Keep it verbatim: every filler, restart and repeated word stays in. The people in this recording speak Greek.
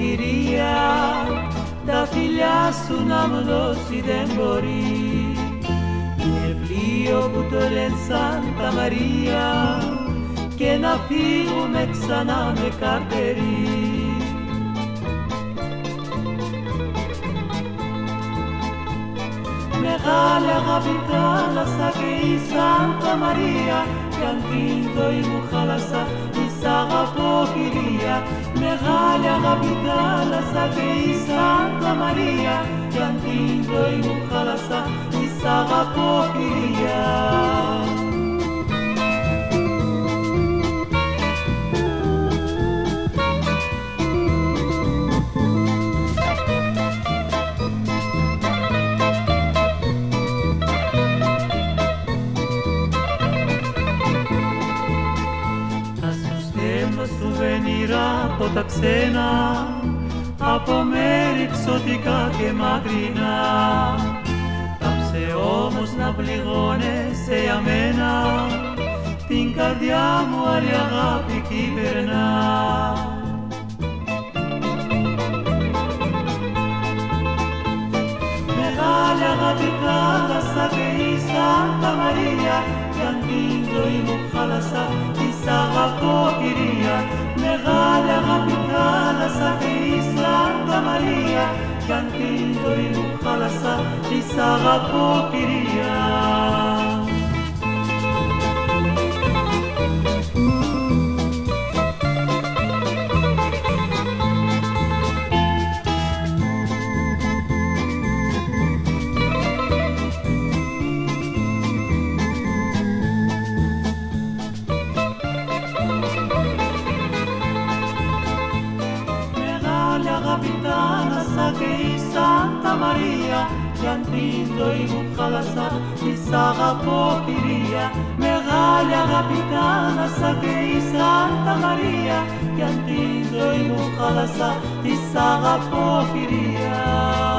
κυρία, τα φιλιά σου να μου δώσει δεν μπορεί. Είναι πλοίο που το λένε Σάντα Μαρία και να φύγουμε ξανά με καρτερί. Μεγάλη αγάπη θάλασσα και η Σάντα Μαρία κι αν την ζωή μου χάλασα της αγαπώ κυρία. Μεγάλη αγάπη θάλασσα και η Σάντα Μαρία κι αν την ζωή μου χάλασα της αγαπώ κυρία. Από τα ξένα, από μέρη εξωτικά και μακρινά, κάψε όμως να πληγώνεσαι για μένα, την καρδιά μου άλλη αγάπη κυβερνά. Μεγάλη αγάπη θάλασσα και η Σάντα Μαρία κι αν την ζωή μου χάλασα της αγαπώ κυρία. Μεγάλη αγάπη θάλασσα και η Σάντα Μαρία κι αν την ζωή μου χάλασα της αγαπώ κυρία. Και η Σάντα Μαρία κι αν την ζωή μου χάλασα της αγαπώ κυρία. Μεγάλη αγάπη θάλασσα και η Σάντα Μαρία κι αν την ζωή μου χάλασα της αγαπώ κυρία.